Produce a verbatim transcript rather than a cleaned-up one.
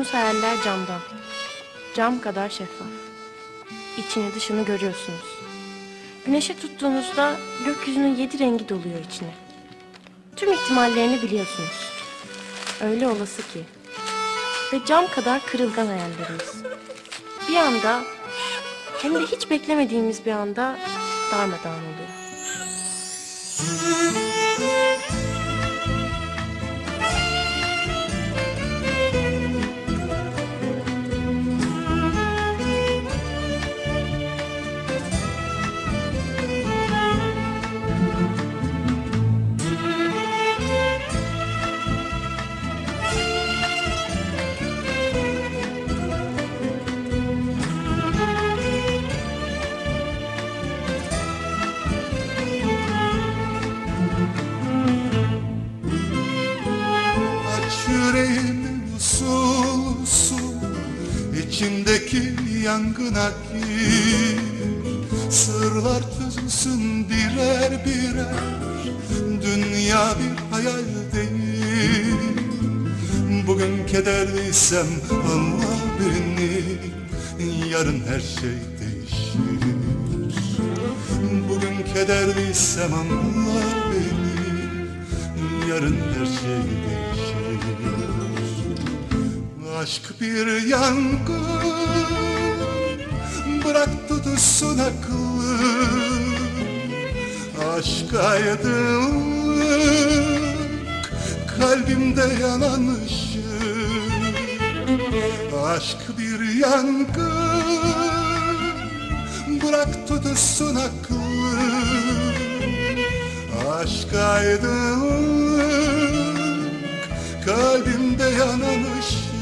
Kurduğunuz hayaller camdan. Cam kadar şeffaf. İçini dışını görüyorsunuz. Güneşe tuttuğunuzda gökyüzünün yedi rengi doluyor içine. Tüm ihtimallerini biliyorsunuz. Öyle olası ki. Ve cam kadar kırılgan hayallerimiz. Bir anda, hem de hiç beklemediğimiz bir anda darmadağın oluyor. Yüreğimi usul usul içimdeki yangına gir. Sırlar çözülsün birer birer. Dünya bir hayal değil. Bugün kederliysem anla beni. Yarın her şey değişir. Bugün kederliysem anla beni. Yarın her şey değişir. Aşk bir yangın, bırak tutuşsun aklı. Aşk aydınlık, kalbimde yanan ışık. Aşk bir yangın, bırak tutuşsun aklı. Aşk aydınlık, kalbimde yanan ışık.